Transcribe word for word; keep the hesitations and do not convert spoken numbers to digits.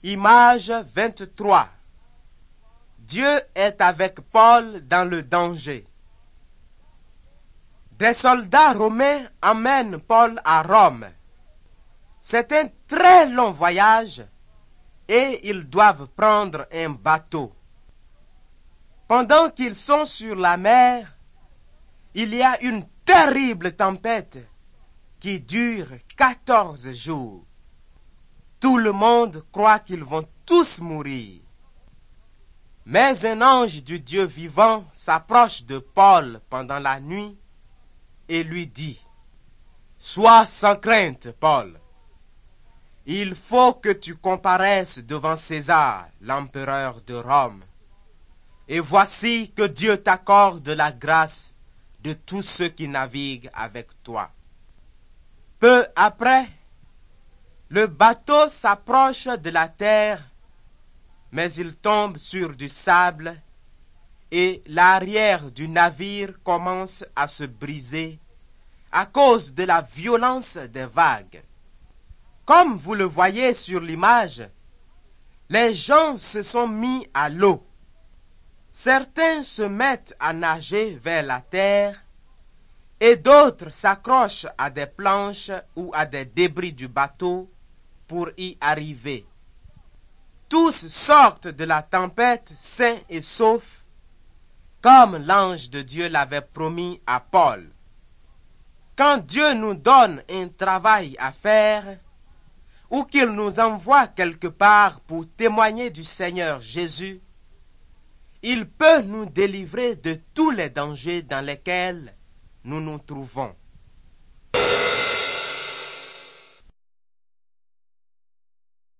Image vingt-trois. Dieu est avec Paul dans le danger. Des soldats romains emmènent Paul à Rome. C'est un très long voyage et ils doivent prendre un bateau. Pendant qu'ils sont sur la mer, il y a une terrible tempête qui dure quatorze jours. Tout le monde croit qu'ils vont tous mourir. Mais un ange du Dieu vivant s'approche de Paul pendant la nuit et lui dit: « Sois sans crainte, Paul. Il faut que tu comparaisses devant César, l'empereur de Rome. Et voici que Dieu t'accorde la grâce de tous ceux qui naviguent avec toi. » Peu après, le bateau s'approche de la terre, mais il tombe sur du sable et l'arrière du navire commence à se briser à cause de la violence des vagues. Comme vous le voyez sur l'image, les gens se sont mis à l'eau. Certains se mettent à nager vers la terre et d'autres s'accrochent à des planches ou à des débris du bateau pour y arriver. Tous sortent de la tempête sains et saufs, comme l'ange de Dieu l'avait promis à Paul. Quand Dieu nous donne un travail à faire, ou qu'il nous envoie quelque part pour témoigner du Seigneur Jésus, il peut nous délivrer de tous les dangers dans lesquels nous nous trouvons.